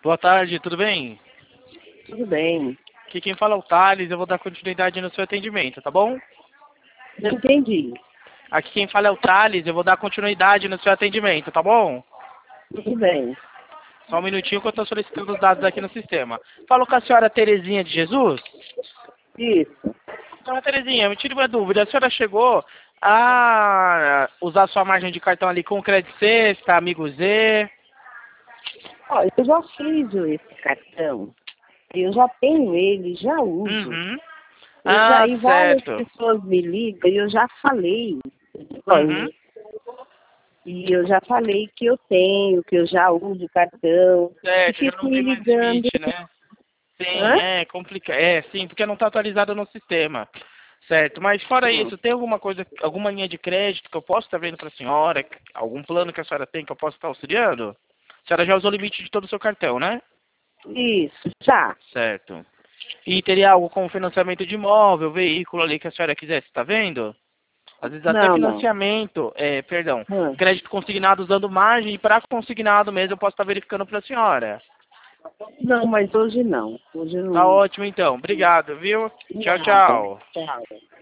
Boa tarde, tudo bem? Tudo bem. Aqui quem fala é o Thales, eu vou dar continuidade no seu atendimento, tá bom? Não entendi. Aqui quem fala é o Thales, eu vou dar continuidade no seu atendimento, tá bom? Tudo bem. Só um minutinho que eu estou solicitando os dados aqui no sistema. Falo com a senhora Terezinha de Jesus? Isso. Senhora Terezinha, me tire uma dúvida. A senhora chegou a usar sua margem de cartão ali com Crédito Sexta, Amigo Z? Olha, eu já fiz esse cartão. Eu já tenho ele, já uso. Uhum. E várias Certo. pessoas me ligam e eu já falei. Uhum. E eu já falei que eu tenho, que eu já uso o cartão. E Certo, já fico não me tem mais ligando. limite, né? Sim, Hã? é complicado. É, sim, porque não está atualizado no sistema. Certo, mas fora isso, tem alguma coisa, alguma linha de crédito que eu posso estar vendo para a senhora? Algum plano que a senhora tem que eu possa estar auxiliando? A senhora já usou o limite de todo o seu cartão, né? Isso, já. Certo. E teria algo como financiamento de imóvel, veículo ali que a senhora quisesse, está vendo? Às vezes até Não. financiamento, perdão, Hã? crédito consignado usando margem e para consignado mesmo eu posso estar verificando para a senhora. Não, mas hoje não. Hoje eu Tá não. ótimo então, obrigado, viu? Tchau, Nada. tchau. Tchau.